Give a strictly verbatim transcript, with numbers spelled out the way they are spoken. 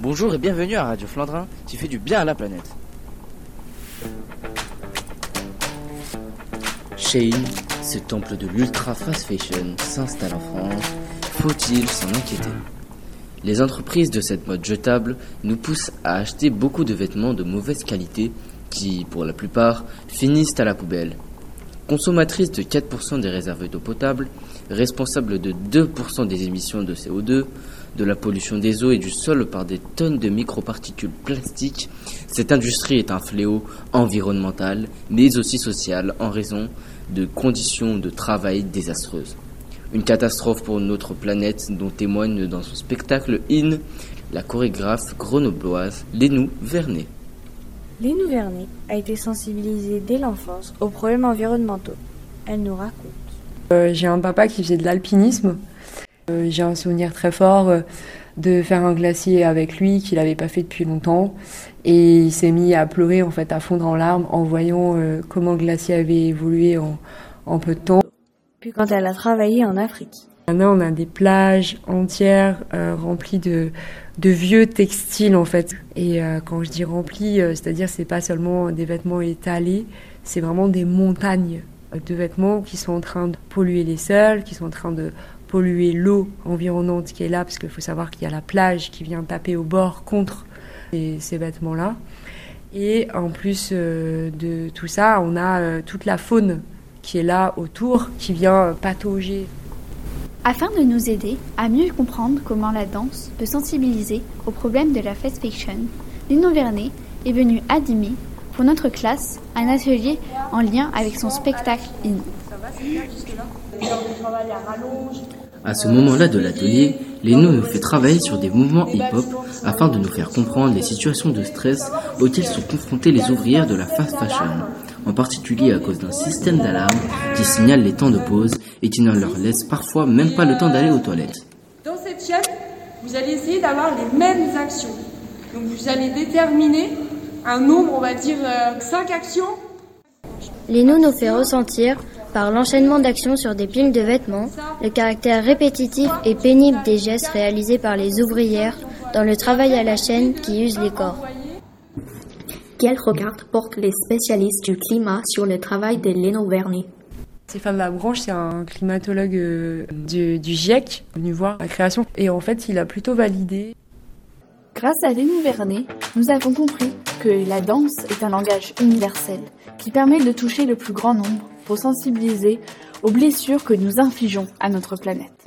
Bonjour et bienvenue à Radio Flandrin qui fait du bien à la planète. Shein, ce temple de l'ultra fast fashion, s'installe en France. Faut-il s'en inquiéter? Les entreprises de cette mode jetable nous poussent à acheter beaucoup de vêtements de mauvaise qualité qui, pour la plupart, finissent à la poubelle. Consommatrice de quatre pour cent des réserves d'eau potable, responsable de deux pour cent des émissions de C O deux, de la pollution des eaux et du sol par des tonnes de microparticules plastiques, cette industrie est un fléau environnemental, mais aussi social en raison de conditions de travail désastreuses. Une catastrophe pour notre planète dont témoigne dans son spectacle In la chorégraphe grenobloise Lénou Vernet. Lénou Vernet a été sensibilisée dès l'enfance aux problèmes environnementaux. Elle nous raconte. Euh, j'ai un papa qui faisait de l'alpinisme. Euh, j'ai un souvenir très fort euh, de faire un glacier avec lui qu'il n'avait pas fait depuis longtemps. Et il s'est mis à pleurer, en fait, à fondre en larmes en voyant euh, comment le glacier avait évolué en, en peu de temps. Puis quand elle a travaillé en Afrique. Maintenant, on a des plages entières euh, remplies de, de vieux textiles, en fait. Et euh, quand je dis remplies, euh, c'est-à-dire c'est pas seulement des vêtements étalés, c'est vraiment des montagnes de vêtements qui sont en train de polluer les sols, qui sont en train de polluer l'eau environnante qui est là, parce qu'il faut savoir qu'il y a la plage qui vient taper au bord contre ces, ces vêtements-là. Et en plus euh, de tout ça, on a euh, toute la faune qui est là autour, qui vient patauger. Afin de nous aider à mieux comprendre comment la danse peut sensibiliser aux problèmes de la fast fashion, Lénou Vernet est venue animer pour notre classe un atelier en lien avec son spectacle In. À ce moment-là de l'atelier, Lénou nous fait travailler sur des mouvements hip-hop afin de nous faire comprendre les situations de stress auxquelles sont confrontées les ouvrières de la fast fashion, en particulier à cause d'un système d'alarme qui signale les temps de pause et qui ne leur laisse parfois même pas le temps d'aller aux toilettes. Dans cette chaîne, vous allez essayer d'avoir les mêmes actions. Donc vous allez déterminer un nombre, on va dire euh, cinq actions. Lénou nous fait ressentir, par l'enchaînement d'actions sur des piles de vêtements, le caractère répétitif et pénible des gestes réalisés par les ouvrières dans le travail à la chaîne qui use les corps. Quel regard portent les spécialistes du climat sur le travail de Lénou Vernet? Stéphane Labranche, c'est un climatologue euh, du, du GIEC, venu voir la création. Et en fait, il a plutôt validé. Grâce à Lénou Vernet, nous avons compris que la danse est un langage universel qui permet de toucher le plus grand nombre pour sensibiliser aux blessures que nous infligeons à notre planète.